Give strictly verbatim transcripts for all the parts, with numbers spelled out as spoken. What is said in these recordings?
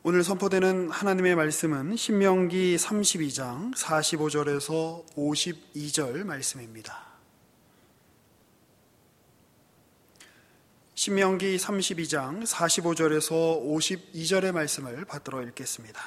오늘 선포되는 하나님의 말씀은 신명기 삼십이 장 사십오 절에서 오십이 절 말씀입니다. 신명기 삼십이 장 사십오 절에서 오십이 절의 말씀을 받들어 읽겠습니다.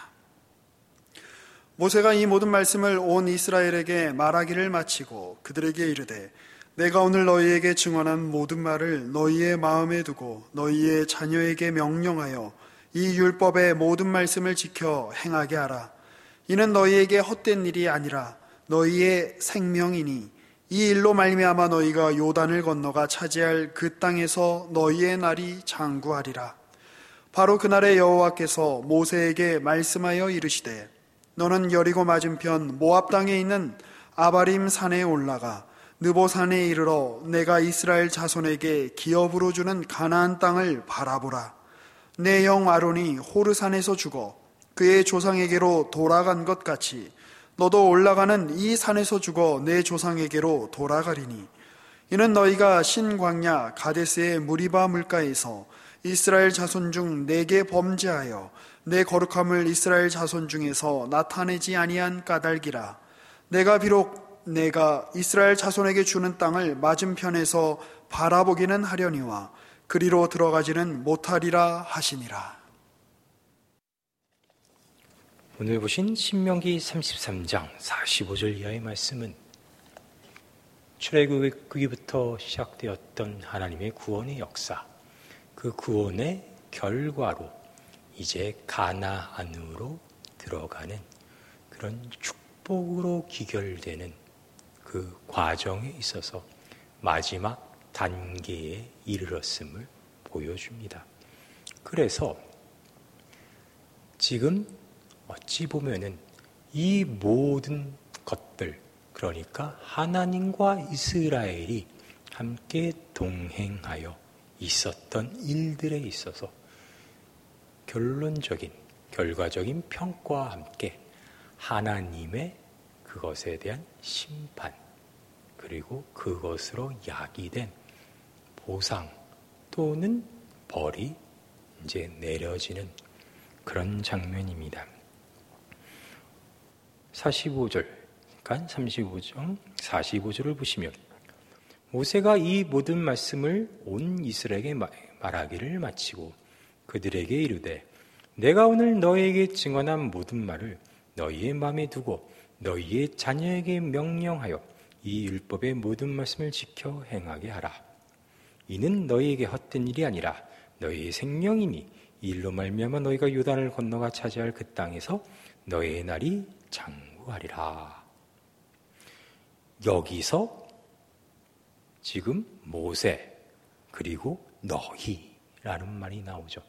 모세가 이 모든 말씀을 온 이스라엘에게 말하기를 마치고 그들에게 이르되 내가 오늘 너희에게 증언한 모든 말을 너희의 마음에 두고 너희의 자녀에게 명령하여 이 율법의 모든 말씀을 지켜 행하게 하라. 이는 너희에게 헛된 일이 아니라 너희의 생명이니 이 일로 말미암아 너희가 요단을 건너가 차지할 그 땅에서 너희의 날이 장구하리라. 바로 그날에 여호와께서 모세에게 말씀하여 이르시되 너는 여리고 맞은편 모압 땅에 있는 아바림 산에 올라가 느보 산에 이르러 내가 이스라엘 자손에게 기업으로 주는 가나안 땅을 바라보라. 내 형 아론이 호르산에서 죽어 그의 조상에게로 돌아간 것 같이 너도 올라가는 이 산에서 죽어 내 조상에게로 돌아가리니 이는 너희가 신광야 가데스의 무리바 물가에서 이스라엘 자손 중 내게 범죄하여 내 거룩함을 이스라엘 자손 중에서 나타내지 아니한 까닭이라. 내가 비록 내가 이스라엘 자손에게 주는 땅을 맞은편에서 바라보기는 하려니와 그리로 들어가지는 못하리라 하시니라. 오늘 보신 신명기 삼십삼 장 사십오 절 이하의 말씀은 출애굽기부터 시작되었던 하나님의 구원의 역사, 그 구원의 결과로 이제 가나안으로 들어가는 그런 축복으로 기결되는 그 과정에 있어서 마지막 단계에 이르렀음을 보여줍니다. 그래서 지금 어찌 보면은 이 모든 것들, 그러니까 하나님과 이스라엘이 함께 동행하여 있었던 일들에 있어서 결론적인, 결과적인 평가와 함께 하나님의 그것에 대한 심판, 그리고 그것으로 야기된 보상 또는 벌이 이제 내려지는 그런 장면입니다. 사십오 절, 그러니까 삼십오 장 사십오 절을 보시면 모세가 이 모든 말씀을 온 이스라엘에게 말하기를 마치고 그들에게 이르되 내가 오늘 너희에게 증언한 모든 말을 너희의 마음에 두고 너희의 자녀에게 명령하여 이 율법의 모든 말씀을 지켜 행하게 하라. 이는 너희에게 헛된 일이 아니라 너희의 생명이니 이 일로 말미암아 너희가 요단을 건너가 차지할 그 땅에서 너희의 날이 장구하리라. 여기서 지금 모세 그리고 너희라는 말이 나오죠.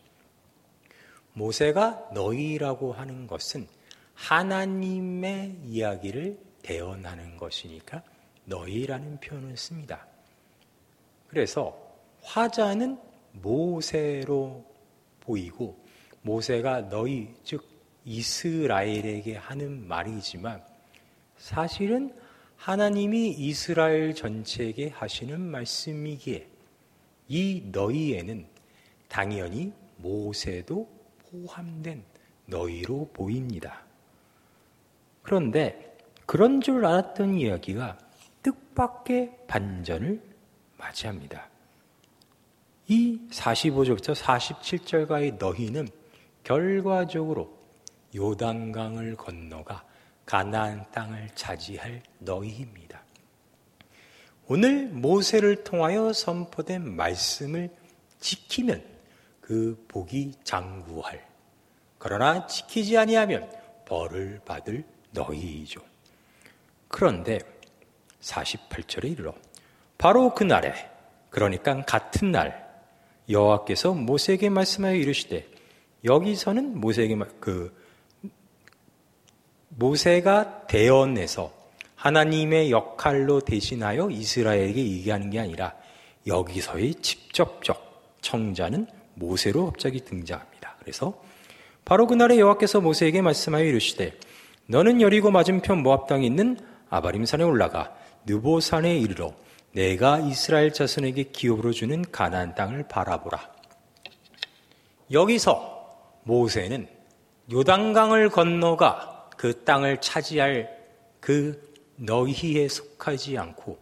모세가 너희라고 하는 것은 하나님의 이야기를 대언하는 것이니까 너희라는 표현을 씁니다. 그래서 화자는 모세로 보이고 모세가 너희, 즉 이스라엘에게 하는 말이지만 사실은 하나님이 이스라엘 전체에게 하시는 말씀이기에 이 너희에는 당연히 모세도 포함된 너희로 보입니다. 그런데 그런 줄 알았던 이야기가 뜻밖의 반전을 맞이합니다. 이 사십오 절부터 사십칠 절과의 너희는 결과적으로 요단강을 건너가 가나안 땅을 차지할 너희입니다. 오늘 모세를 통하여 선포된 말씀을 지키면 그 복이 장구할, 그러나 지키지 아니하면 벌을 받을 너희이죠. 그런데 사십팔 절에 이르러 바로 그날에, 그러니까 같은 날 여호와께서 모세에게 말씀하여 이르시되, 여기서는 모세에게 그 모세가 대언해서 하나님의 역할로 대신하여 이스라엘에게 얘기하는 게 아니라 여기서의 직접적 청자는 모세로 갑자기 등장합니다. 그래서 바로 그날에 여호와께서 모세에게 말씀하여 이르시되, 너는 여리고 맞은편 모압 땅에 있는 아바림 산에 올라가 느보 산에 이르러 내가 이스라엘 자손에게 기업으로 주는 가나안 땅을 바라보라. 여기서 모세는 요단강을 건너가 그 땅을 차지할 그 너희에 속하지 않고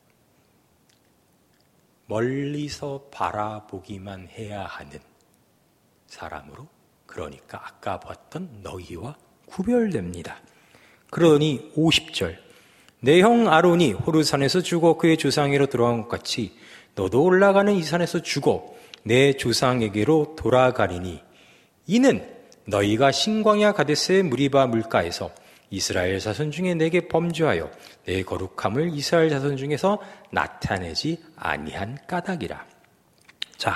멀리서 바라보기만 해야 하는 사람으로, 그러니까 아까 봤던 너희와 구별됩니다. 그러니 오십 절, 내 형 아론이 호르산에서 죽어 그의 조상에게로 돌아간 것 같이 너도 올라가는 이 산에서 죽어 내 조상에게로 돌아가리니, 이는 너희가 신광야 가데스의 무리바 물가에서 이스라엘 자손 중에 내게 범죄하여 내 거룩함을 이스라엘 자손 중에서 나타내지 아니한 까닭이라. 자,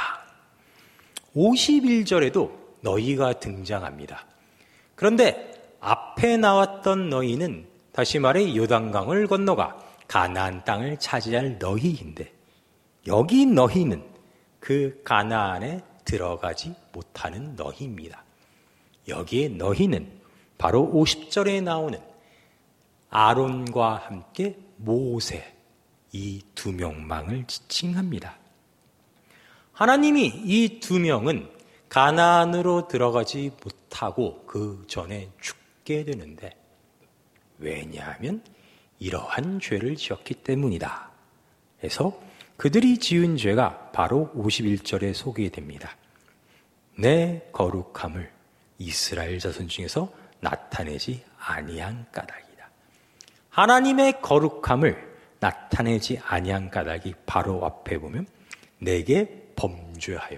오십일 절에도 너희가 등장합니다. 그런데 앞에 나왔던 너희는 다시 말해 요단강을 건너가 가나안 땅을 차지할 너희인데, 여기 너희는 그 가나안에 들어가지 못하는 너희입니다. 여기에 너희는 바로 오십 절에 나오는 아론과 함께 모세, 이 두 명망을 지칭합니다. 하나님이 이 두 명은 가나안으로 들어가지 못하고 그 전에 죽게 되는데, 왜냐하면 이러한 죄를 지었기 때문이다 해서 그들이 지은 죄가 바로 오십일 절에 소개됩니다. 내 거룩함을 이스라엘 자손 중에서 나타내지 아니한 까닭이다. 하나님의 거룩함을 나타내지 아니한 까닭이 바로 앞에 보면 내게 범죄하여,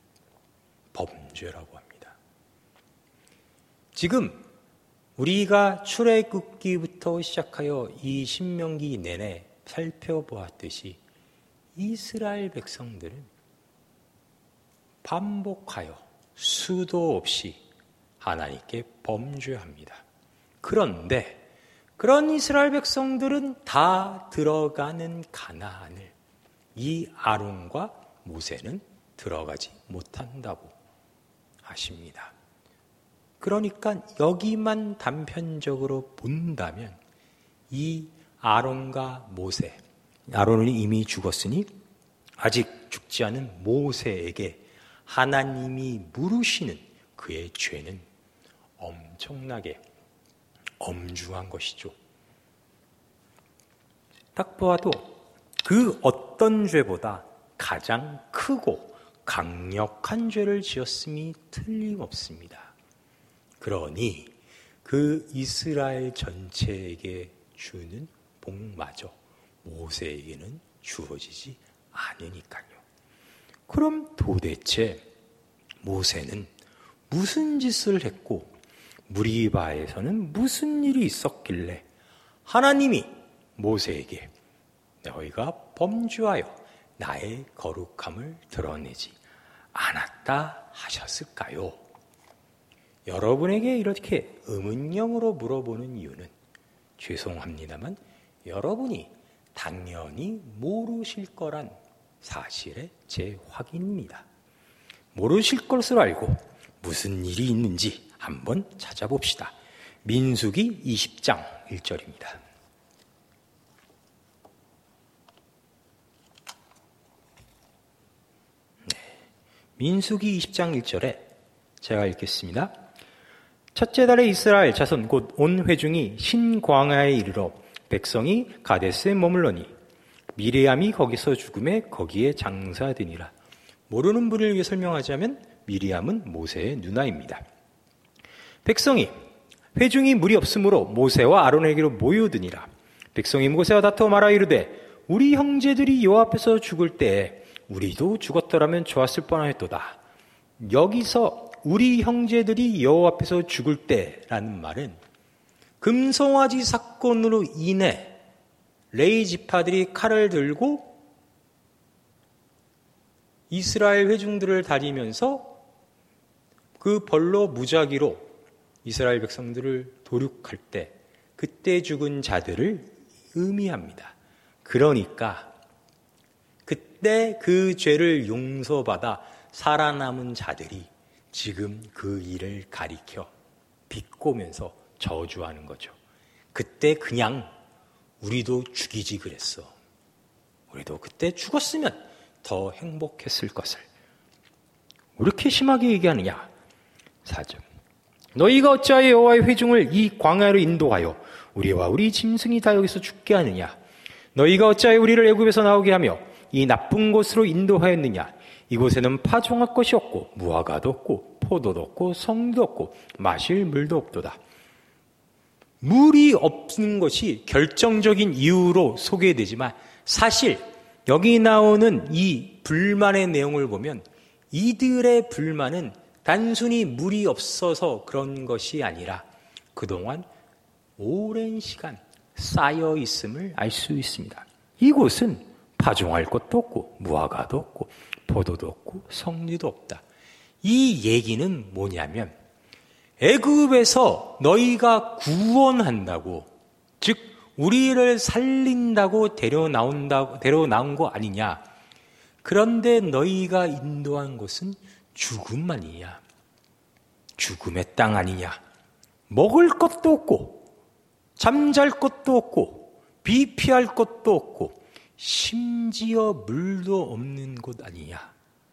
범죄라고 합니다. 지금 우리가 출애굽기부터 시작하여 이 신명기 내내 살펴보았듯이 이스라엘 백성들은 반복하여 수도 없이 하나님께 범죄합니다. 그런데 그런 이스라엘 백성들은 다 들어가는 가나안을 이 아론과 모세는 들어가지 못한다고 하십니다. 그러니까 여기만 단편적으로 본다면 이 아론과 모세, 아론은 이미 죽었으니 아직 죽지 않은 모세에게 하나님이 물으시는 그의 죄는 엄청나게 엄중한 것이죠. 딱 보아도 그 어떤 죄보다 가장 크고 강력한 죄를 지었음이 틀림없습니다. 그러니 그 이스라엘 전체에게 주는 복마저 모세에게는 주어지지 않으니까요. 그럼 도대체 모세는 무슨 짓을 했고 무리바에서는 무슨 일이 있었길래 하나님이 모세에게 너희가 범죄하여 나의 거룩함을 드러내지 않았다 하셨을까요? 여러분에게 이렇게 의문형으로 물어보는 이유는 죄송합니다만 여러분이 당연히 모르실 거란 사실의 제 확인입니다. 모르실 것을 알고 무슨 일이 있는지 한번 찾아봅시다. 민수기 이십 장 일 절입니다. 네. 민수기 이십 장 일 절에 제가 읽겠습니다. 첫째 달에 이스라엘 자손 곧 온 회중이 신광야에 이르러 백성이 가데스에 머물러니 미리암이 거기서 죽음에 거기에 장사되니라. 모르는 분을 위해 설명하자면 미리암은 모세의 누나입니다. 백성이 회중이 무리 없으므로 모세와 아론에게로 모여드니라. 백성이 모세와 다투어 말하 이르되 우리 형제들이 여호와 앞에서 죽을 때에 우리도 죽었더라면 좋았을 뻔하였도다. 여기서 우리 형제들이 여호와 앞에서 죽을 때라는 말은 금송아지 사건으로 인해 레위 지파들이 칼을 들고 이스라엘 회중들을 다니면서 그 벌로 무작위로 이스라엘 백성들을 도륙할 때 그때 죽은 자들을 의미합니다. 그러니까 그때 그 죄를 용서받아 살아남은 자들이 지금 그 일을 가리켜 비꼬면서 저주하는 거죠. 그때 그냥 우리도 죽이지 그랬어. 우리도 그때 죽었으면 더 행복했을 것을. 왜 이렇게 심하게 얘기하느냐? 사 절. 너희가 어찌하여 여호와의 회중을 이 광야로 인도하여 우리와 우리 짐승이 다 여기서 죽게 하느냐? 너희가 어찌하여 우리를 애굽에서 나오게 하며 이 나쁜 곳으로 인도하였느냐? 이곳에는 파종할 것이 없고 무화과도 없고 포도도 없고 성도 없고 마실 물도 없도다. 물이 없는 것이 결정적인 이유로 소개되지만 사실 여기 나오는 이 불만의 내용을 보면 이들의 불만은 단순히 물이 없어서 그런 것이 아니라 그동안 오랜 시간 쌓여 있음을 알 수 있습니다. 이곳은 파종할 것도 없고 무화과도 없고 포도도 없고 성리도 없다. 이 얘기는 뭐냐면 애굽에서 너희가 구원한다고, 즉 우리를 살린다고 데려 나온다고 데려 나온 거 아니냐? 그런데 너희가 인도한 곳은 죽음 아니냐? 죽음의 땅 아니냐? 먹을 것도 없고 잠잘 것도 없고 비피할 것도 없고 심지어 물도 없는 곳 아니냐?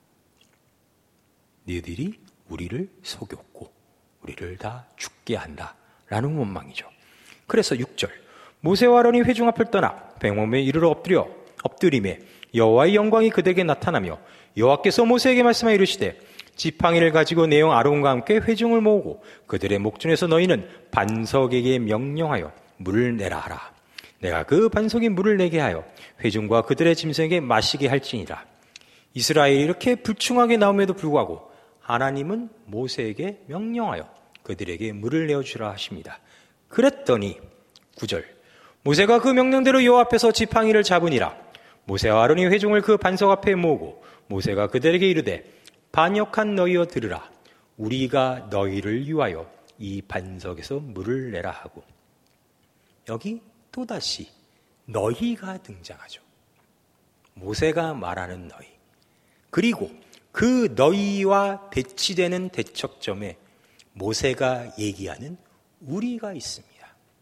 너희들이 우리를 속였고 우리를 다 죽게 한다라는 원망이죠. 그래서 육 절 모세와 아론이 회중 앞을 떠나 백목에 이르러 엎드려 엎드림에 여호와의 영광이 그들에게 나타나며 여호와께서 모세에게 말씀하여 이르시되 지팡이를 가지고 내용 아론과 함께 회중을 모으고 그들의 목전에서 너희는 반석에게 명령하여 물을 내라 하라. 내가 그 반석에 물을 내게 하여 회중과 그들의 짐승에게 마시게 할지니라. 이스라엘이 이렇게 불충하게 나옴에도 불구하고 하나님은 모세에게 명령하여 그들에게 물을 내어주라 하십니다. 그랬더니 구 절 모세가 그 명령대로 여호와 앞에서 지팡이를 잡으니라. 모세와 아론이 회중을 그 반석 앞에 모으고 모세가 그들에게 이르되 반역한 너희여 들으라. 우리가 너희를 위하여 이 반석에서 물을 내라 하고, 여기 또다시 너희가 등장하죠. 모세가 말하는 너희, 그리고 그 너희와 대치되는 대척점에 모세가 얘기하는 우리가 있습니다.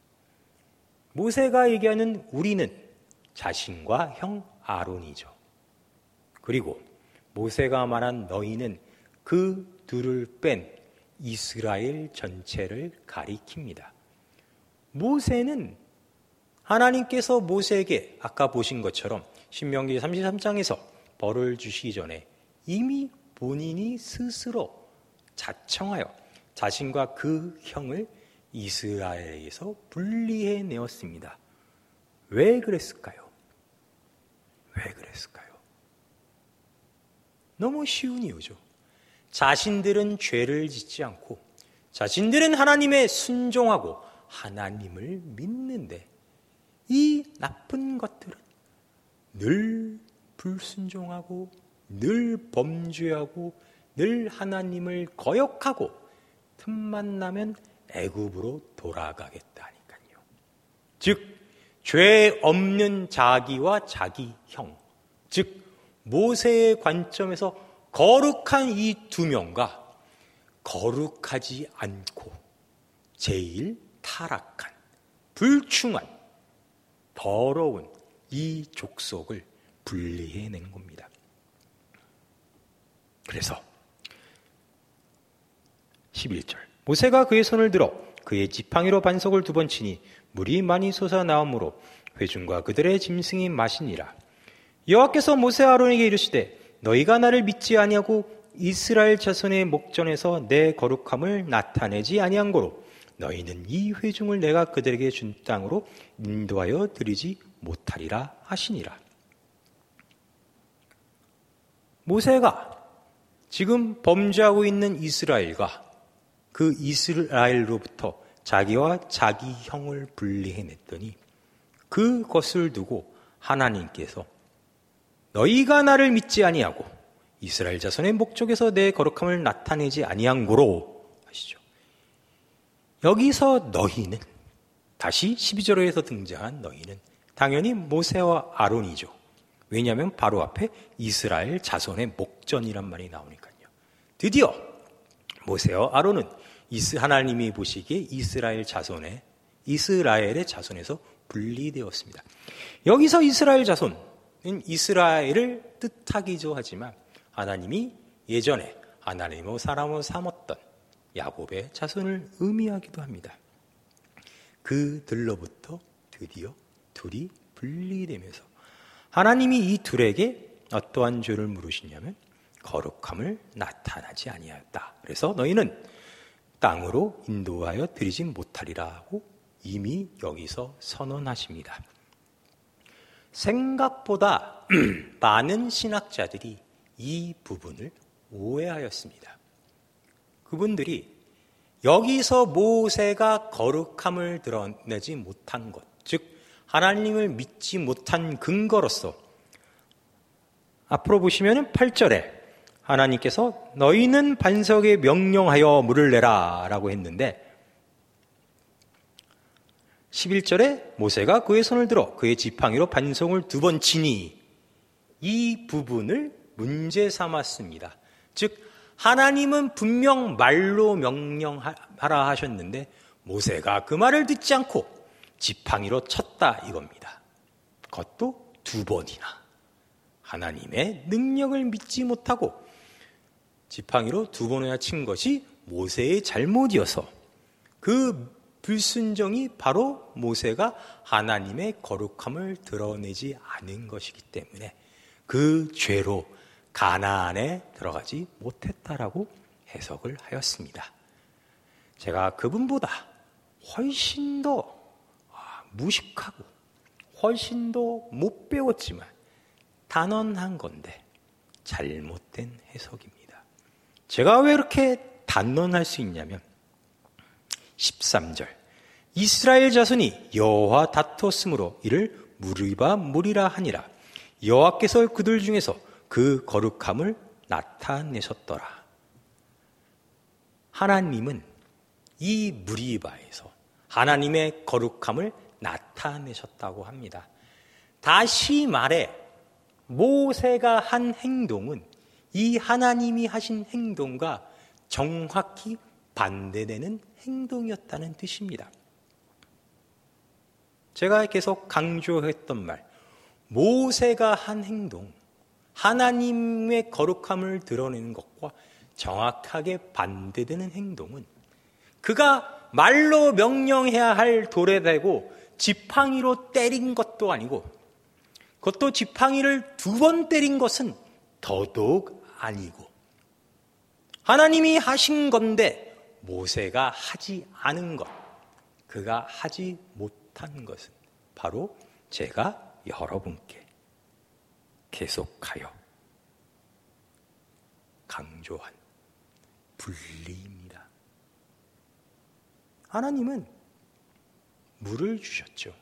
모세가 얘기하는 우리는 자신과 형 아론이죠. 그리고 모세가 말한 너희는 그 둘을 뺀 이스라엘 전체를 가리킵니다. 모세는 하나님께서 모세에게 아까 보신 것처럼 신명기 삼십삼 장에서 벌을 주시기 전에 이미 본인이 스스로 자청하여 자신과 그 형을 이스라엘에서 분리해 내었습니다. 왜 그랬을까요? 왜 그랬을까요? 너무 쉬운 이유죠. 자신들은 죄를 짓지 않고 자신들은 하나님에 순종하고 하나님을 믿는데 이 나쁜 것들은 늘 불순종하고 늘 범죄하고 늘 하나님을 거역하고 틈만 나면 애굽으로 돌아가겠다니까요. 즉 죄 없는 자기와 자기 형, 즉 모세의 관점에서 거룩한 이 두 명과 거룩하지 않고 제일 타락한 불충한 더러운 이 족속을 분리해낸 겁니다. 그래서 십일 절 모세가 그의 손을 들어 그의 지팡이로 반석을 두 번 치니 물이 많이 솟아나오므로 회중과 그들의 짐승이 마시니라. 여호와께서 모세와 아론에게 이르시되 너희가 나를 믿지 아니하고 이스라엘 자손의 목전에서 내 거룩함을 나타내지 아니한 고로 너희는 이 회중을 내가 그들에게 준 땅으로 인도하여 드리지 못하리라 하시니라. 모세가 지금 범죄하고 있는 이스라엘과 그 이스라엘로부터 자기와 자기 형을 분리해냈더니 그것을 두고 하나님께서 너희가 나를 믿지 아니하고 이스라엘 자손의 목적에서 내 거룩함을 나타내지 아니한 고로 하시죠. 여기서 너희는 다시 십이 절에서 등장한 너희는 당연히 모세와 아론이죠. 왜냐하면 바로 앞에 이스라엘 자손의 목전이란 말이 나오니까요. 드디어 모세와 아론은 하나님이 보시기에 이스라엘 자손의 이스라엘의 자손에서 분리되었습니다. 여기서 이스라엘 자손은 이스라엘을 뜻하기도 하지만 하나님이 예전에 하나님의 사람으로 삼았던 야곱의 자손을 의미하기도 합니다. 그들로부터 드디어 둘이 분리되면서 하나님이 이 둘에게 어떠한 죄를 물으시냐면 거룩함을 나타나지 아니하였다. 그래서 너희는 땅으로 인도하여 드리지 못하리라 하고 이미 여기서 선언하십니다. 생각보다 많은 신학자들이 이 부분을 오해하였습니다. 그분들이 여기서 모세가 거룩함을 드러내지 못한 것, 즉 하나님을 믿지 못한 근거로서 앞으로 보시면 팔 절에 하나님께서 너희는 반석에 명령하여 물을 내라 라고 했는데 십일 절에 모세가 그의 손을 들어 그의 지팡이로 반석을 두 번 치니 이 부분을 문제 삼았습니다. 즉 하나님은 분명 말로 명령하라 하셨는데 모세가 그 말을 듣지 않고 지팡이로 쳤다 이겁니다. 그것도 두 번이나. 하나님의 능력을 믿지 못하고 지팡이로 두 번이나 친 것이 모세의 잘못이어서 그 불순종이 바로 모세가 하나님의 거룩함을 드러내지 않은 것이기 때문에 그 죄로 가나안에 들어가지 못했다라고 해석을 하였습니다. 제가 그분보다 훨씬 더 무식하고 훨씬 더 못 배웠지만 단언한 건데 잘못된 해석입니다. 제가 왜 이렇게 단언할 수 있냐면 십삼 절 이스라엘 자손이 여호와 다투었으므로 이를 무리바 무리라 하니라. 여호와께서 그들 중에서 그 거룩함을 나타내셨더라. 하나님은 이 무리바에서 하나님의 거룩함을 나타내셨다고 합니다. 다시 말해 모세가 한 행동은 이 하나님이 하신 행동과 정확히 반대되는 행동이었다는 뜻입니다. 제가 계속 강조했던 말, 모세가 한 행동, 하나님의 거룩함을 드러내는 것과 정확하게 반대되는 행동은 그가 말로 명령해야 할 돌에 대고 지팡이로 때린 것도 아니고 그것도 지팡이를 두 번 때린 것은 더더욱 아니고 하나님이 하신 건데 모세가 하지 않은 것, 그가 하지 못한 것은 바로 제가 여러분께 계속하여 강조한 분리입니다. 하나님은 물을 주셨죠.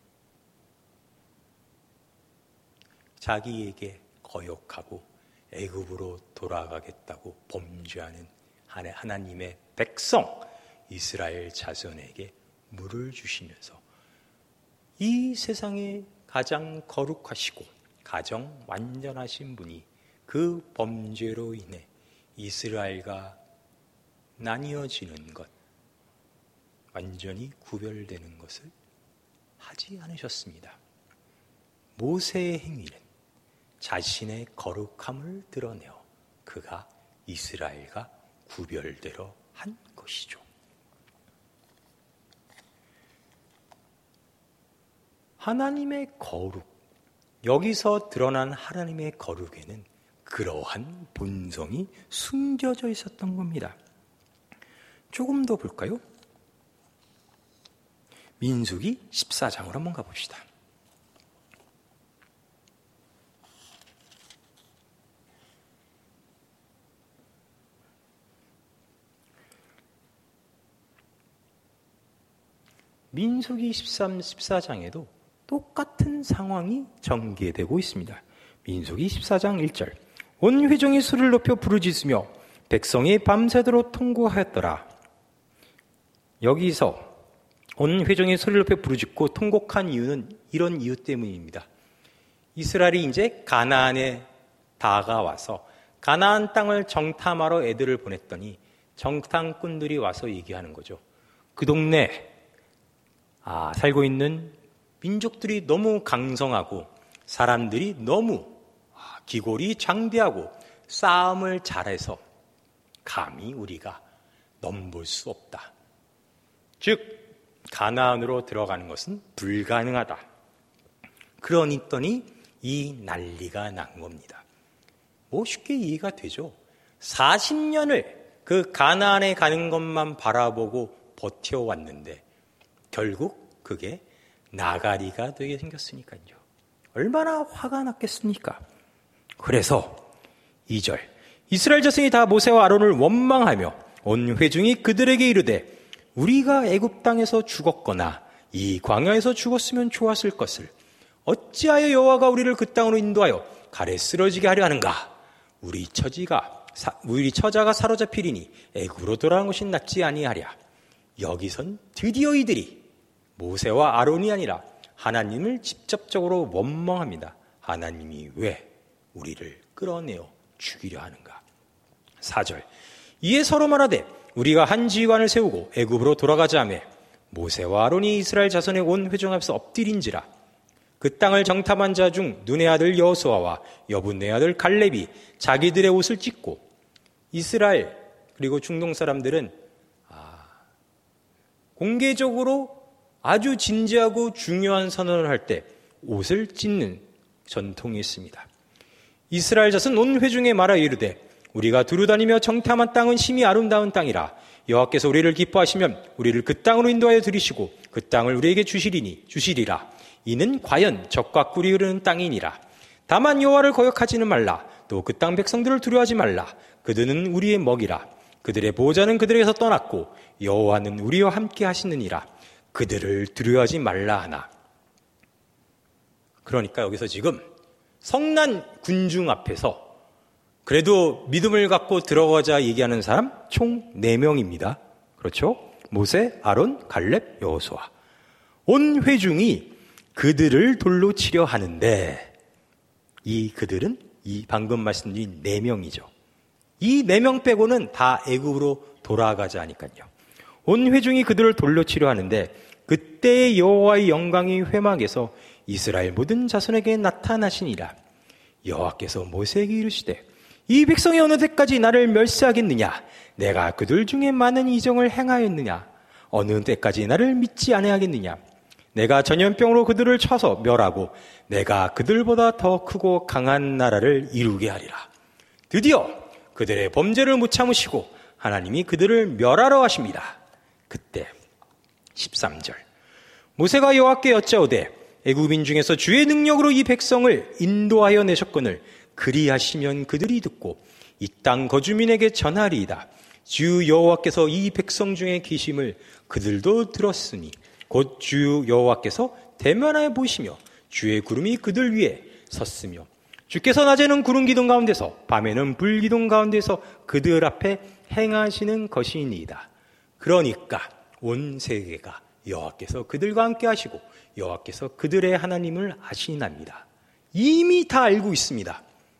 자기에게 거역하고 애굽으로 돌아가겠다고 범죄하는 하나님의 백성 이스라엘 자손에게 물을 주시면서 이 세상에 가장 거룩하시고 가장 완전하신 분이 그 범죄로 인해 이스라엘과 나뉘어지는 것, 완전히 구별되는 것을 하지 않으셨습니다. 모세의 행위는 자신의 거룩함을 드러내어 그가 이스라엘과 구별되려 한 것이죠. 하나님의 거룩, 여기서 드러난 하나님의 거룩에는 그러한 본성이 숨겨져 있었던 겁니다. 조금 더 볼까요? 민수기 십사 장으로 한번 가봅시다. 민수기 십삼, 십사 장에도 똑같은 상황이 전개되고 있습니다. 민수기 십사 장 일 절 온 회중이 소리를 높여 부르짖으며 백성이 밤새도록 통곡하였더라. 여기서 온 회중이 소리를 높여 부르짖고 통곡한 이유는 이런 이유 때문입니다. 이스라엘이 이제 가나안에 다가와서 가나안 땅을 정탐하러 애들을 보냈더니 정탐꾼들이 와서 얘기하는 거죠. 그 동네 아, 살고 있는 민족들이 너무 강성하고 사람들이 너무 기골이 장대하고 싸움을 잘해서 감히 우리가 넘볼 수 없다. 즉 가나안으로 들어가는 것은 불가능하다. 그러니더니 이 난리가 난 겁니다. 뭐 쉽게 이해가 되죠. 사십 년을 그 가나안에 가는 것만 바라보고 버텨왔는데 결국 그게 나가리가 되게 생겼으니까요. 얼마나 화가 났겠습니까? 그래서 이 절 이스라엘 자손이 다 모세와 아론을 원망하며 온 회중이 그들에게 이르되 우리가 애굽 땅에서 죽었거나 이 광야에서 죽었으면 좋았을 것을 어찌하여 여호와가 우리를 그 땅으로 인도하여 칼에 쓰러지게 하려 하는가? 우리 처지가 사, 우리 처자가 사로잡히리니 애굽으로 돌아가는 것이 낫지 아니하랴. 여기선 드디어 이들이 모세와 아론이 아니라 하나님을 직접적으로 원망합니다. 하나님이 왜 우리를 끌어내어 죽이려 하는가? 사 절 이에 서로 말하되 우리가 한 지휘관을 세우고 애굽으로 돌아가자 하며 모세와 아론이 이스라엘 자손의 온 회중 앞에서 엎드린지라. 그 땅을 정탐한 자 중 눈의 아들 여호수아와 여분의 아들 갈렙이 자기들의 옷을 찢고 이스라엘 그리고 중동 사람들은 아, 공개적으로 아주 진지하고 중요한 선언을 할 때 옷을 찢는 전통이 있습니다. 이스라엘 자손 온 회중에 말하여 이르되 우리가 두루다니며 정탐한 땅은 심히 아름다운 땅이라. 여호와께서 우리를 기뻐하시면 우리를 그 땅으로 인도하여 들이시고 그 땅을 우리에게 주시리니 주시리라. 이는 과연 젖과 꿀이 흐르는 땅이니라. 다만 여호와를 거역하지는 말라. 또 그 땅 백성들을 두려워하지 말라. 그들은 우리의 먹이라. 그들의 보호자는 그들에게서 떠났고 여호와는 우리와 함께 하시느니라. 그들을 두려워하지 말라 하나. 그러니까 여기서 지금 성난 군중 앞에서 그래도 믿음을 갖고 들어가자 얘기하는 사람 총 네 명입니다. 그렇죠? 모세, 아론, 갈렙, 여호수아. 온 회중이 그들을 돌로 치려 하는데 이 그들은 이 방금 말씀드린 네 명이죠. 이 네 명 빼고는 다 애굽으로 돌아가자 하니까요. 온 회중이 그들을 돌로 치려 하는데 그때의 여호와의 영광이 회막에서 이스라엘 모든 자손에게 나타나시니라. 여호와께서 모세에게 이르시되 이 백성이 어느 때까지 나를 멸시하겠느냐? 내가 그들 중에 많은 이정을 행하였느냐? 어느 때까지 나를 믿지 아니하겠느냐? 내가 전염병으로 그들을 쳐서 멸하고 내가 그들보다 더 크고 강한 나라를 이루게 하리라. 드디어 그들의 범죄를 못 참으시고 하나님이 그들을 멸하러 하십니다. 그때 십삼 절 모세가 여호와께 여짜오되 애굽인 중에서 주의 능력으로 이 백성을 인도하여 내셨거늘 그리하시면 그들이 듣고 이 땅 거주민에게 전하리이다. 주 여호와께서 이 백성 중에 계심을 그들도 들었으니 곧 주 여호와께서 대면하여 보시며 주의 구름이 그들 위에 섰으며 주께서 낮에는 구름 기둥 가운데서 밤에는 불 기둥 가운데서 그들 앞에 행하시는 것이니이다. 그러니까 온 세계가 여호와께서 그들과 함께 하시고 여호와께서 그들의 하나님을 아시납니다. 이미 다 알고 있습니다.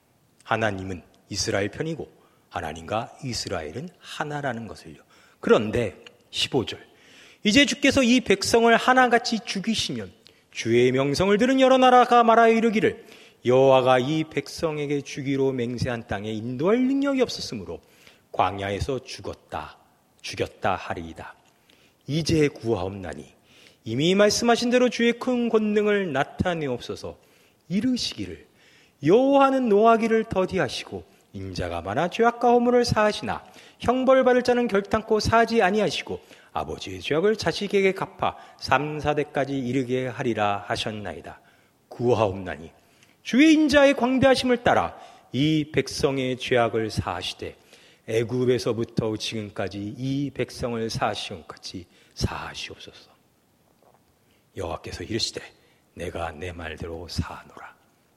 하나님은 이스라엘 편이고 하나님과 이스라엘은 하나라는 것을요. 그런데 십오 절 이제 주께서 이 백성을 하나같이 죽이시면 주의 명성을 들은 여러 나라가 말하여 이르기를 여호와가 이 백성에게 주기로 맹세한 땅에 인도할 능력이 없었으므로 광야에서 죽었다 죽였다 하리이다. 이제 구하옵나니 이미 말씀하신 대로 주의 큰 권능을 나타내옵소서. 이르시기를 여호와는 노하기를 더디하시고 인자가 많아 죄악과 허물을 사하시나 형벌받을 자는 결탄코 사지 아니하시고 아버지의 죄악을 자식에게 갚아 삼, 사대까지 이르게 하리라 하셨나이다. 구하옵나니 주의 인자의 광대하심을 따라 이 백성의 죄악을 사하시되 애굽에서부터 지금까지 이 백성을 사하시온 같이 사하시옵소서. 여호와께서 이르시되 내가 내 말대로 사하노라.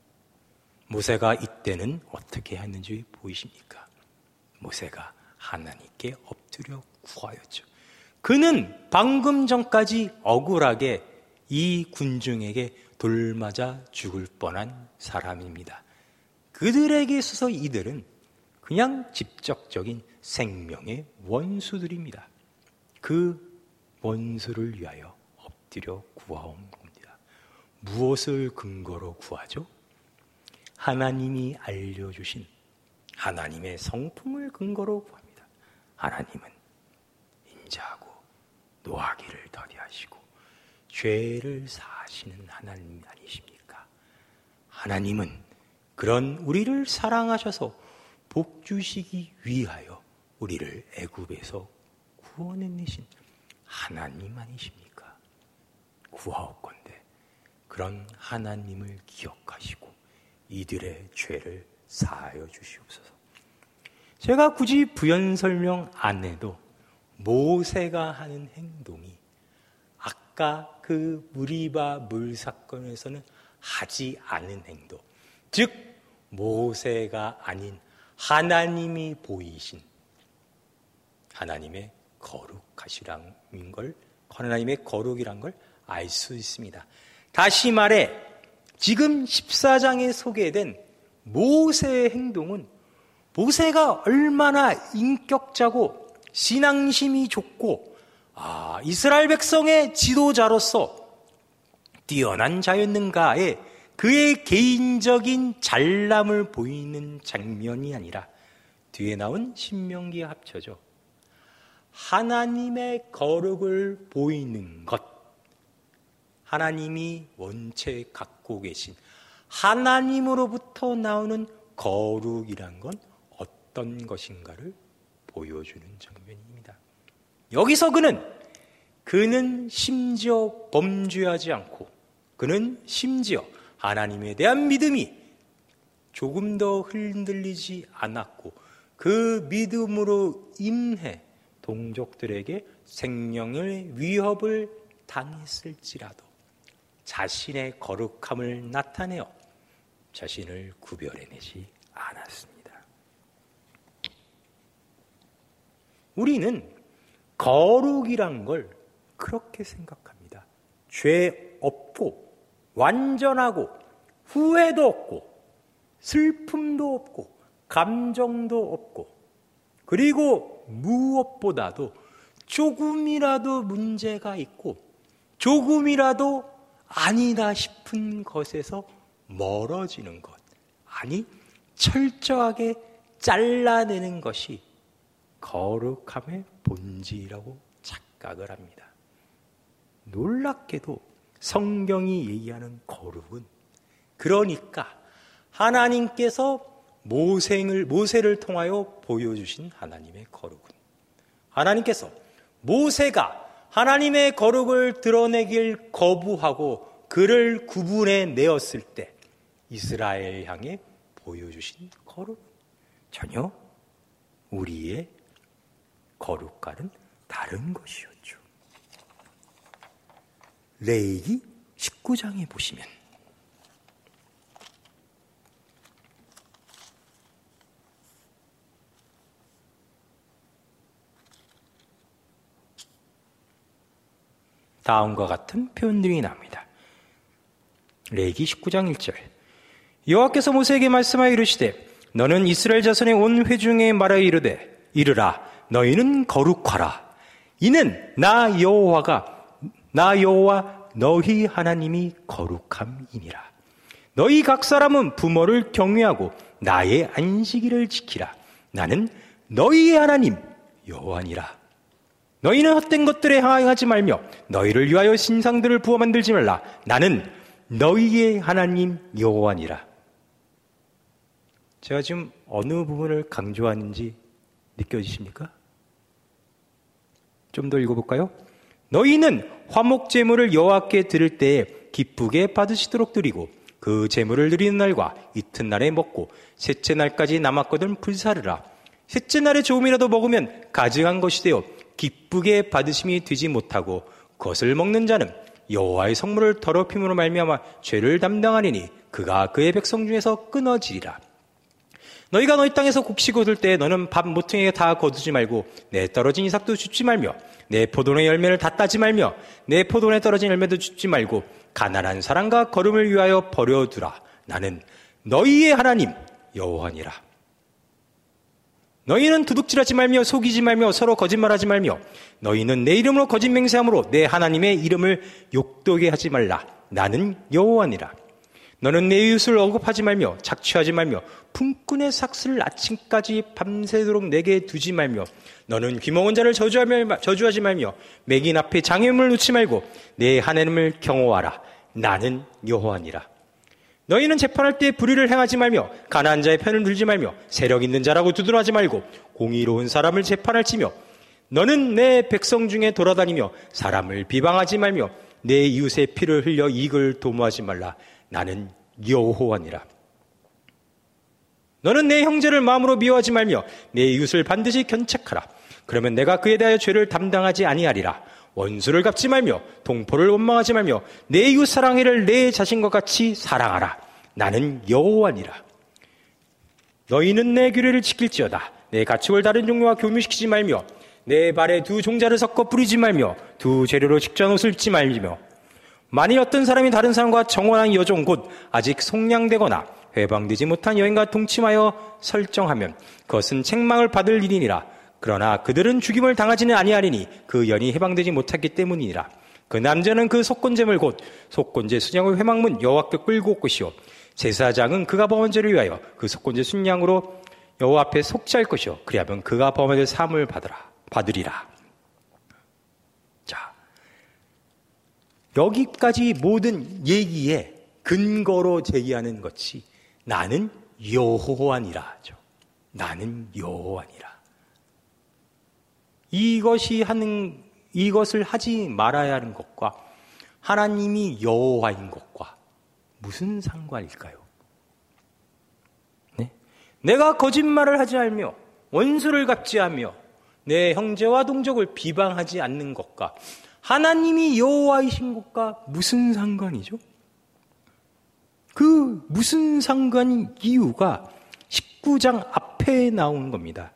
모세가 이때는 어떻게 했는지 보이십니까? 모세가 하나님께 엎드려 구하였죠. 그는 방금 전까지 억울하게 이 군중에게 돌맞아 죽을 뻔한 사람입니다. 그들에게 있어서 이들은 그냥 직접적인 생명의 원수들입니다. 그 원수를 위하여 엎드려 구하온 겁니다. 무엇을 근거로 구하죠? 하나님이 알려주신 하나님의 성품을 근거로 구합니다. 하나님은 임재하고 노하기를 더디하시고 죄를 사하시는 하나님 아니십니까? 하나님은 그런 우리를 사랑하셔서 복 주시기 위하여 우리를 애굽에서 구원해내신 하나님 아니십니까? 구하옵건대 그런 하나님을 기억하시고 이들의 죄를 사하여 주시옵소서. 제가 굳이 부연 설명 안 해도 모세가 하는 행동이 아까 그 무리바 물 사건에서는 하지 않은 행동, 즉 모세가 아닌 하나님이 보이신 하나님의 거룩하시라는 걸, 하나님의 거룩이란 걸 알 수 있습니다. 다시 말해 지금 십사 장에 소개된 모세의 행동은 모세가 얼마나 인격자고 신앙심이 좋고 아, 이스라엘 백성의 지도자로서 뛰어난 자였는가에 그의 개인적인 잘남을 보이는 장면이 아니라 뒤에 나온 신명기에 합쳐져 하나님의 거룩을 보이는 것, 하나님이 원체 갖고 계신 하나님으로부터 나오는 거룩이란 건 어떤 것인가를 보여주는 장면입니다. 여기서 그는 그는 심지어 범죄하지 않고 그는 심지어 하나님에 대한 믿음이 조금 더 흔들리지 않았고 그 믿음으로 인해 동족들에게 생명의 위협을 당했을지라도 자신의 거룩함을 나타내어 자신을 구별해내지 않았습니다. 우리는 거룩이란 걸 그렇게 생각합니다. 죄 없고 완전하고 후회도 없고 슬픔도 없고 감정도 없고 그리고 무엇보다도 조금이라도 문제가 있고 조금이라도 아니다 싶은 것에서 멀어지는 것, 아니 철저하게 잘라내는 것이 거룩함의 본질이라고 착각을 합니다. 놀랍게도 성경이 얘기하는 거룩은 그러니까 하나님께서 모세를, 모세를 통하여 보여주신 하나님의 거룩은 하나님께서 모세가 하나님의 거룩을 드러내길 거부하고 그를 구분해 내었을 때 이스라엘 향해 보여주신 거룩은 전혀 우리의 거룩과는 다른 것이었죠. 레위기 십구 장에 보시면 다음과 같은 표현들이 나옵니다. 레위기 십구 장 일 절 여호와께서 모세에게 말씀하여 이르시되 너는 이스라엘 자손의 온 회중에 말하여 이르되 이르라 너희는 거룩하라 이는 나 여호와가 나 여호와 너희 하나님이 거룩함이니라. 너희 각 사람은 부모를 경외하고 나의 안식일을 지키라. 나는 너희의 하나님 여호와니라. 너희는 헛된 것들에 항하지 말며 너희를 위하여 신상들을 부어 만들지 말라. 나는 너희의 하나님 여호와니라. 제가 지금 어느 부분을 강조하는지 느껴지십니까? 좀 더 읽어볼까요? 너희는 화목 제물을 여호와께 드릴 때에 기쁘게 받으시도록 드리고 그 제물을 드리는 날과 이튿날에 먹고 셋째 날까지 남았거든 불사르라. 셋째 날에 조금이라도 먹으면 가증한 것이 되어 기쁘게 받으심이 되지 못하고 그것을 먹는 자는 여호와의 성물을 더럽힘으로 말미암아 죄를 담당하리니 그가 그의 백성 중에서 끊어지리라. 너희가 너희 땅에서 곡식 얻을 때 너는 밥 모퉁이에 다 거두지 말고 내 떨어진 이삭도 줍지 말며 내 포도원의 열매를 다 따지 말며 내 포도원에 떨어진 열매도 줍지 말고 가난한 사람과 거름을 위하여 버려두라. 나는 너희의 하나님 여호와니라. 너희는 도둑질하지 말며 속이지 말며 서로 거짓말하지 말며 너희는 내 이름으로 거짓 맹세함으로 내 하나님의 이름을 욕되게 하지 말라. 나는 여호와니라. 너는 내 이웃을 억압하지 말며 착취하지 말며 품꾼의 삭슬을 아침까지 밤새도록 내게 두지 말며 너는 귀먹은 자를 저주하며, 저주하지 말며 맹인 앞에 장애물을 놓지 말고 내 하나님을 경호하라. 나는 여호와니라. 너희는 재판할 때 불의를 행하지 말며 가난한 자의 편을 들지 말며 세력 있는 자라고 두둔하지 말고 공의로운 사람을 재판할지며 너는 내 백성 중에 돌아다니며 사람을 비방하지 말며 내 이웃의 피를 흘려 이익을 도모하지 말라. 나는 여호와니라. 너는 내 형제를 마음으로 미워하지 말며 내 이웃을 반드시 견책하라. 그러면 내가 그에 대하여 죄를 담당하지 아니하리라. 원수를 갚지 말며 동포를 원망하지 말며 내 이웃 사랑해를 내 자신과 같이 사랑하라. 나는 여호와니라. 너희는 내 규례를 지킬지어다. 내 가축을 다른 종류와 교묘시키지 말며 내 발에 두 종자를 섞어 뿌리지 말며 두 재료로 직전 옷을 입지 말며 만일 어떤 사람이 다른 사람과 정혼한 여종 곧 아직 속량되거나 회방되지 못한 여인과 동침하여 설정하면 그것은 책망을 받을 일이니라. 그러나 그들은 죽임을 당하지는 아니하리니 그 연이 해방되지 못했기 때문이니라. 그 남자는 그 속건제물 곧 속건제 순양을 회막문 여호와께 끌고 올 것이요 제사장은 그가 범한 죄를 위하여 그 속건제 순양으로 여호와 앞에 속죄할 것이요 그리하면 그가 범한 죄 사함을 받으라 받으리라. 자, 여기까지 모든 얘기에 근거로 제기하는 것이 나는 여호와니라죠. 나는 여호와니라. 이것이 하는 이것을 하지 말아야 하는 것과 하나님이 여호와인 것과 무슨 상관일까요? 네? 내가 거짓말을 하지 않으며 원수를 갚지 않으며 내 형제와 동족을 비방하지 않는 것과 하나님이 여호와이신 것과 무슨 상관이죠? 그 무슨 상관인 이유가 십구 장 앞에 나오는 겁니다.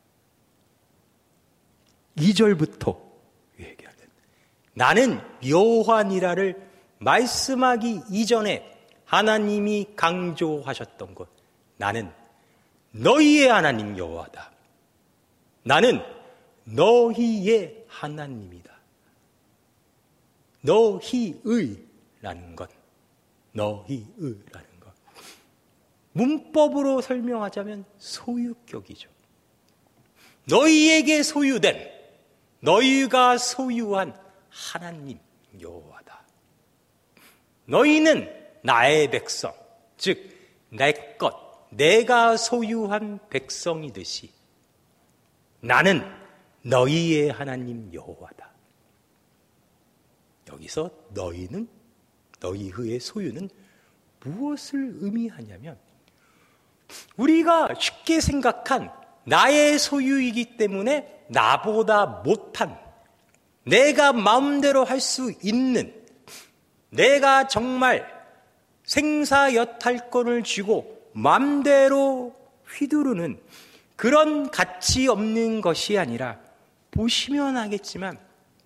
이 절부터 얘기하는 나는 여호와니라를 말씀하기 이전에 하나님이 강조하셨던 것. 나는 너희의 하나님 여호와다. 나는 너희의 하나님이다. 너희의라는 것. 너희의라는 것. 문법으로 설명하자면 소유격이죠. 너희에게 소유된 너희가 소유한 하나님 여호와다. 너희는 나의 백성, 즉 내 것, 내가 소유한 백성이듯이 나는 너희의 하나님 여호와다. 여기서 너희는, 너희의 소유는 무엇을 의미하냐면 우리가 쉽게 생각한 나의 소유이기 때문에 나보다 못한, 내가 마음대로 할 수 있는, 내가 정말 생사여탈권을 쥐고 마음대로 휘두르는 그런 가치 없는 것이 아니라 보시면 알겠지만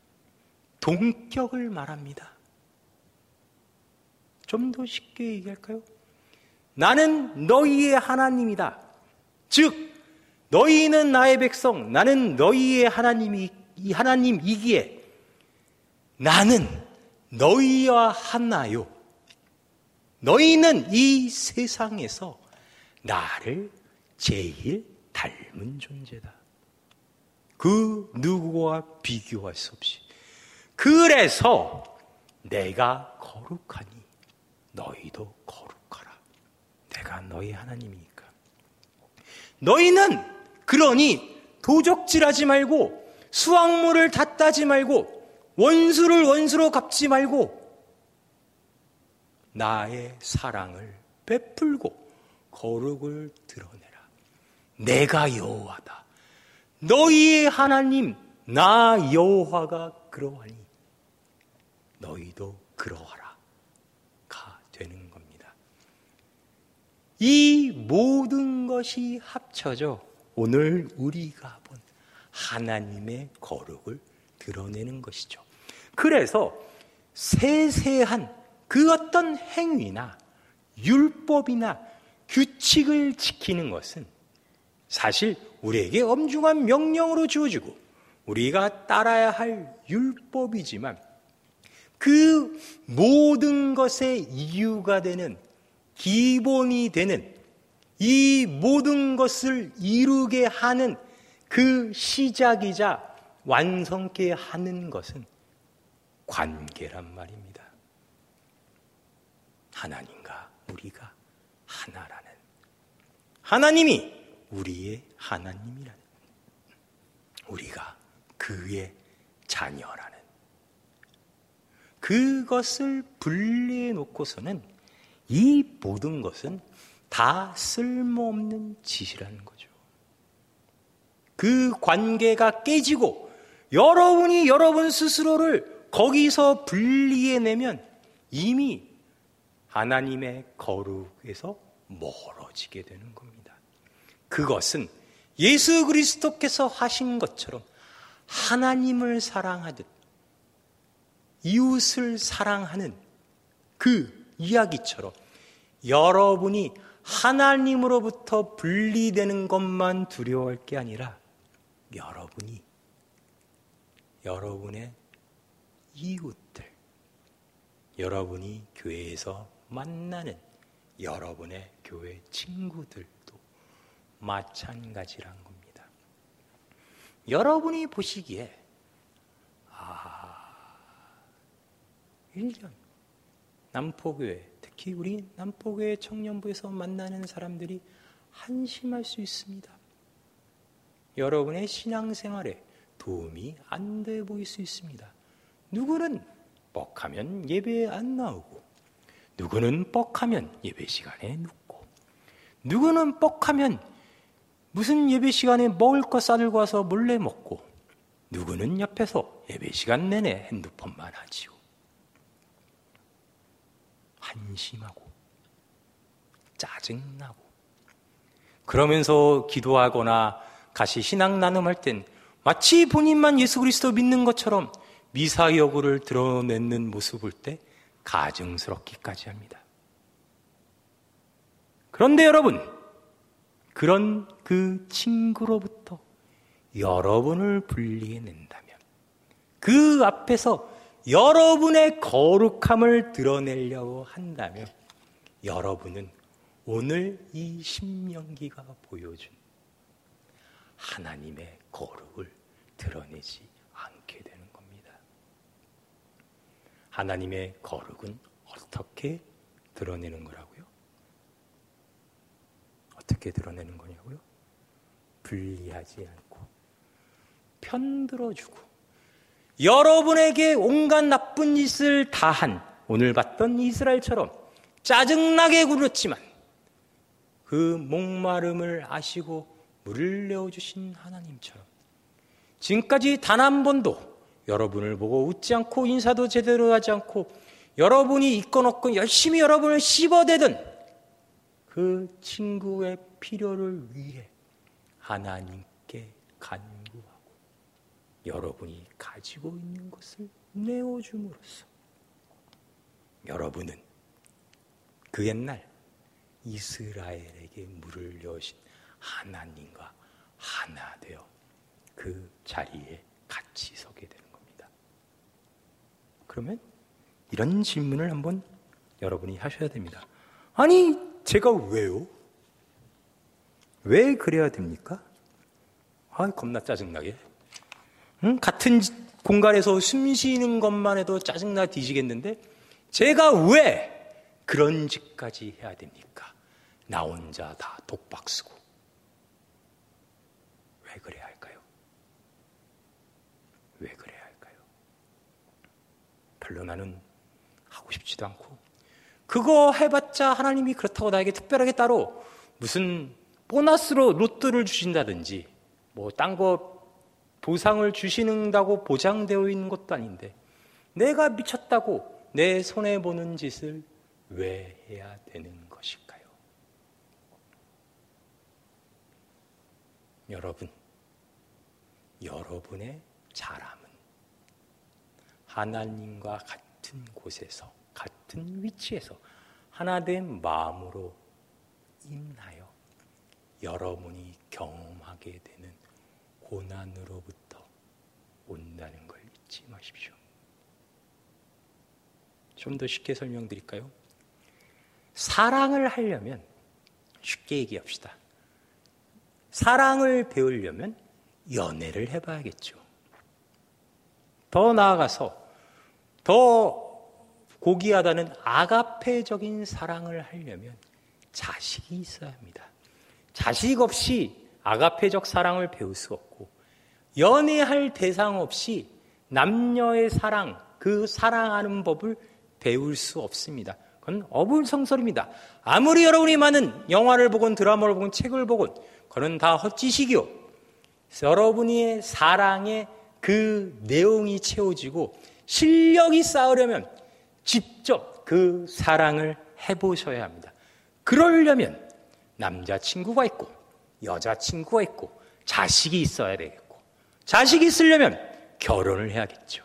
동격을 말합니다. 좀 더 쉽게 얘기할까요? 나는 너희의 하나님이다. 즉 너희는 나의 백성, 나는 너희의 하나님이, 하나님이기에 나는 너희와 하나요. 너희는 이 세상에서 나를 제일 닮은 존재다. 그 누구와 비교할 수 없이. 그래서 내가 거룩하니 너희도 거룩하라. 내가 너희 하나님이니까. 너희는 그러니 도적질하지 말고 수확물을 다 따지 말고 원수를 원수로 갚지 말고 나의 사랑을 베풀고 거룩을 드러내라. 내가 여호와다. 너희의 하나님 나 여호와가 그러하니 너희도 그러하라 가 되는 겁니다. 이 모든 것이 합쳐져 오늘 우리가 본 하나님의 거룩을 드러내는 것이죠. 그래서 세세한 그 어떤 행위나 율법이나 규칙을 지키는 것은 사실 우리에게 엄중한 명령으로 주어지고 우리가 따라야 할 율법이지만 그 모든 것의 이유가 되는 기본이 되는 이 모든 것을 이루게 하는 그 시작이자 완성케 하는 것은 관계란 말입니다. 하나님과 우리가 하나라는, 하나님이 우리의 하나님이라는, 우리가 그의 자녀라는, 그것을 분리해 놓고서는 이 모든 것은 다 쓸모없는 짓이라는 거죠. 그 관계가 깨지고 여러분이 여러분 스스로를 거기서 분리해내면 이미 하나님의 거룩에서 멀어지게 되는 겁니다. 그것은 예수 그리스도께서 하신 것처럼 하나님을 사랑하듯 이웃을 사랑하는 그 이야기처럼 여러분이 하나님으로부터 분리되는 것만 두려워할 게 아니라 여러분이 여러분의 이웃들, 여러분이 교회에서 만나는 여러분의 교회 친구들도 마찬가지란 겁니다. 여러분이 보시기에 아, 일 년 남포교회, 특히 우리 남포교회 청년부에서 만나는 사람들이 한심할 수 있습니다. 여러분의 신앙생활에 도움이 안 돼 보일 수 있습니다. 누구는 뻑하면 예배에 안 나오고, 누구는 뻑하면 예배 시간에 눕고, 누구는 뻑하면 무슨 예배 시간에 먹을 거 싸들고 와서 몰래 먹고, 누구는 옆에서 예배 시간 내내 핸드폰만 하지요. 한심하고 짜증나고, 그러면서 기도하거나 같이 신앙 나눔할 땐 마치 본인만 예수 그리스도 믿는 것처럼 미사 여구를 드러내는 모습을 볼 때 가증스럽기까지 합니다. 그런데 여러분, 그런 그 친구로부터 여러분을 분리해낸다면, 그 앞에서 여러분의 거룩함을 드러내려고 한다면 여러분은 오늘 이 신명기가 보여준 하나님의 거룩을 드러내지 않게 되는 겁니다. 하나님의 거룩은 어떻게 드러내는 거라고요? 어떻게 드러내는 거냐고요? 분리하지 않고 편들어주고, 여러분에게 온갖 나쁜 짓을 다한 오늘 봤던 이스라엘처럼 짜증나게 굴었지만 그 목마름을 아시고 물을 내어주신 하나님처럼 지금까지 단 한 번도 여러분을 보고 웃지 않고 인사도 제대로 하지 않고 여러분이 있건 없건 열심히 여러분을 씹어대던 그 친구의 필요를 위해 하나님께 간구하고 여러분이 가지고 있는 것을 내어줌으로써 여러분은 그 옛날 이스라엘에게 물을 여신 하나님과 하나 되어 그 자리에 같이 서게 되는 겁니다. 그러면 이런 질문을 한번 여러분이 하셔야 됩니다. 아니, 제가 왜요? 왜 그래야 됩니까? 아, 겁나 짜증나게. 응? 같은 공간에서 숨 쉬는 것만 해도 짜증나 뒤지겠는데 제가 왜 그런 짓까지 해야 됩니까? 나 혼자 다 독박 쓰고. 왜 그래야 할까요? 왜 그래야 할까요? 별로 나는 하고 싶지도 않고, 그거 해봤자 하나님이 그렇다고 나에게 특별하게 따로 무슨 보너스로 로또를 주신다든지 뭐 딴 거 보상을 주시는다고 보장되어 있는 것도 아닌데 내가 미쳤다고 내 손해보는 짓을 왜 해야 되는 것일까요? 여러분, 여러분의 자람은 하나님과 같은 곳에서, 같은 위치에서 하나된 마음으로 인하여 여러분이 경험하게 되는 고난으로부터 온다는 걸 잊지 마십시오. 좀 더 쉽게 설명드릴까요? 사랑을 하려면 쉽게 얘기합시다. 사랑을 배우려면 연애를 해봐야겠죠. 더 나아가서 더 고귀하다는 아가페적인 사랑을 하려면 자식이 있어야 합니다. 자식 없이 아가페적 사랑을 배울 수 없고 연애할 대상 없이 남녀의 사랑, 그 사랑하는 법을 배울 수 없습니다. 그건 어불성설입니다. 아무리 여러분이 많은 영화를 보건 드라마를 보건 책을 보건 그건 다 헛지식이요. 여러분의 사랑의 그 내용이 채워지고 실력이 쌓으려면 직접 그 사랑을 해보셔야 합니다. 그러려면 남자친구가 있고 여자친구가 있고 자식이 있어야 되겠고 자식이 있으려면 결혼을 해야겠죠.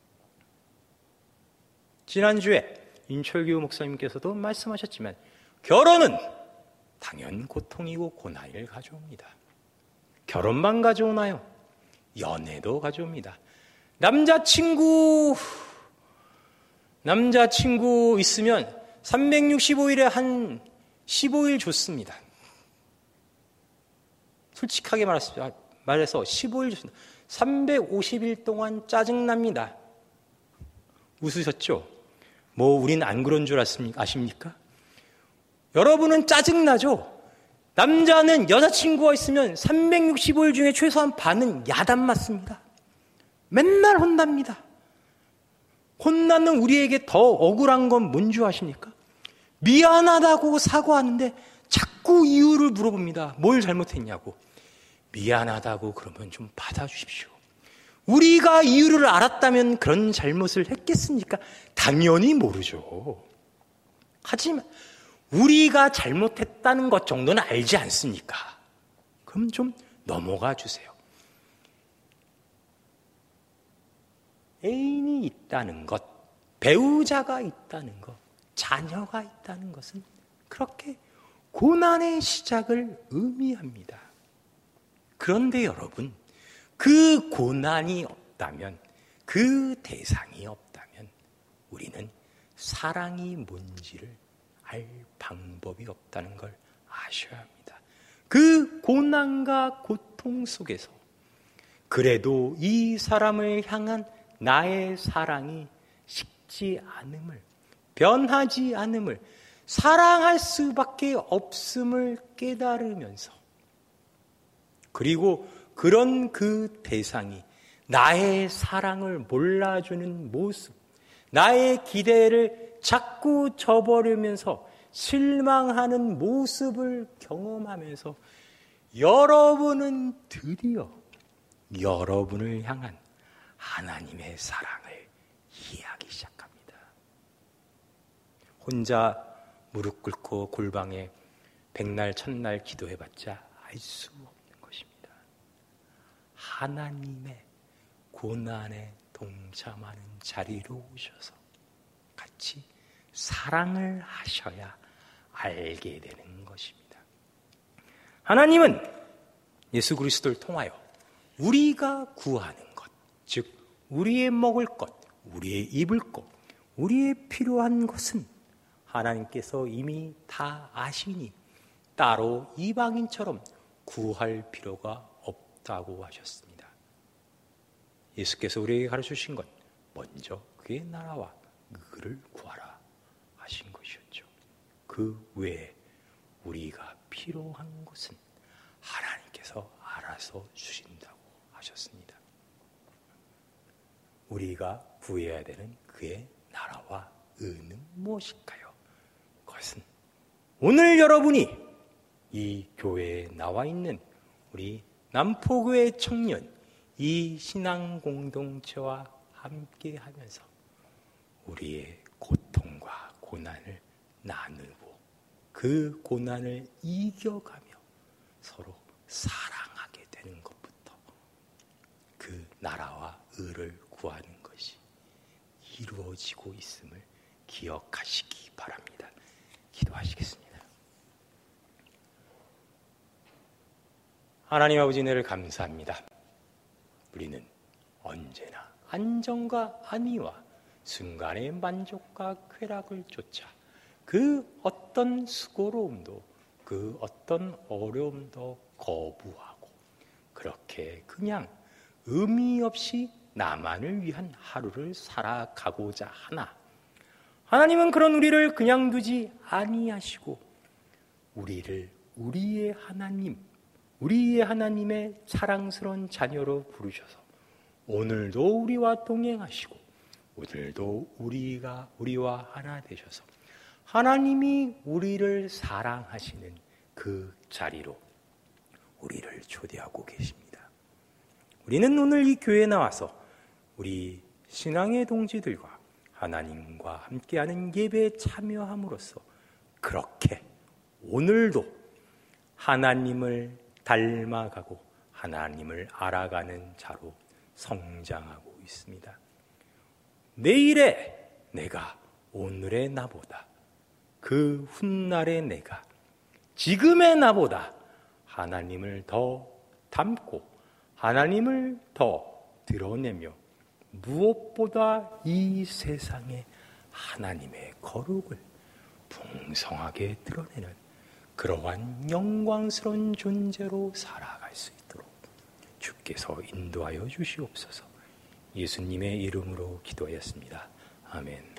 지난주에 인철규 목사님께서도 말씀하셨지만 결혼은 당연 고통이고 고난을 가져옵니다. 결혼만 가져오나요? 연애도 가져옵니다. 남자친구 남자친구 있으면 삼백육십오 일에 한 십오 일 좋습니다. 솔직하게 말해서 십오 일 좋습니다. 삼백오십 일 동안 짜증납니다. 웃으셨죠? 뭐 우린 안 그런 줄 아십니까? 여러분은 짜증나죠? 남자는 여자친구가 있으면 삼백육십오 일 중에 최소한 반은 야단 맞습니다. 맨날 혼납니다. 혼나는 우리에게 더 억울한 건 뭔 줄 아십니까? 미안하다고 사과하는데 자꾸 이유를 물어봅니다. 뭘 잘못했냐고. 미안하다고 그러면 좀 받아주십시오. 우리가 이유를 알았다면 그런 잘못을 했겠습니까? 당연히 모르죠. 하지만 우리가 잘못했다는 것 정도는 알지 않습니까? 그럼 좀 넘어가 주세요. 애인이 있다는 것, 배우자가 있다는 것, 자녀가 있다는 것은 그렇게 고난의 시작을 의미합니다. 그런데 여러분, 그 고난이 없다면, 그 대상이 없다면 우리는 사랑이 뭔지를 알 방법이 없다는 걸 아셔야 합니다. 그 고난과 고통 속에서 그래도 이 사람을 향한 나의 사랑이 식지 않음을, 변하지 않음을, 사랑할 수밖에 없음을 깨달으면서 그리고 그런 그 대상이 나의 사랑을 몰라주는 모습, 나의 기대를 자꾸 저버리면서 실망하는 모습을 경험하면서 여러분은 드디어 여러분을 향한 하나님의 사랑을 이해하기 시작합니다. 혼자 무릎 꿇고 골방에 백날 천날 기도해봤자 알 수 없는 것입니다. 하나님의 고난에 동참하는 자리로 오셔서 같이 사랑을 하셔야 알게 되는 것입니다. 하나님은 예수 그리스도를 통하여 우리가 구하는 것, 즉 우리의 먹을 것, 우리의 입을 것, 우리의 필요한 것은 하나님께서 이미 다 아시니 따로 이방인처럼 구할 필요가 없다고 하셨습니다. 예수께서 우리에게 가르쳐주신 것, 먼저 그의 나라와 그를 구하라 하신 것이었죠. 그 외에 우리가 필요한 것은 하나님께서 알아서 주신다고 하셨습니다. 우리가 구해야 되는 그의 나라와 의는 무엇일까요? 그것은 오늘 여러분이 이 교회에 나와 있는 우리 남포교회 청년 이 신앙 공동체와 함께 하면서 우리의 고통과 고난을 나누고 그 고난을 이겨가며 서로 사랑하게 되는 것부터 그 나라와 의를 구하는 것이 이루어지고 있음을 기억하시기 바랍니다. 기도하시겠습니다. 하나님 아버지, 은혜를 감사합니다. 우리는 언제나 안정과 안위와 순간의 만족과 쾌락을 쫓아 그 어떤 수고로움도 그 어떤 어려움도 거부하고 그렇게 그냥 의미 없이 나만을 위한 하루를 살아가고자 하나, 하나님은 그런 우리를 그냥 두지 아니하시고 우리를 우리의 하나님, 우리의 하나님의 사랑스러운 자녀로 부르셔서 오늘도 우리와 동행하시고 오늘도 우리가 우리와 하나 되셔서 하나님이 우리를 사랑하시는 그 자리로 우리를 초대하고 계십니다. 우리는 오늘 이 교회에 나와서 우리 신앙의 동지들과 하나님과 함께하는 예배에 참여함으로써 그렇게 오늘도 하나님을 닮아가고 하나님을 알아가는 자로 성장하고 있습니다. 내일의 내가 오늘의 나보다, 그 훗날의 내가 지금의 나보다 하나님을 더 닮고 하나님을 더 드러내며 무엇보다 이 세상에 하나님의 거룩을 풍성하게 드러내는 그러한 영광스러운 존재로 살아갈 수 있도록 주께서 인도하여 주시옵소서. 예수님의 이름으로 기도하였습니다. 아멘.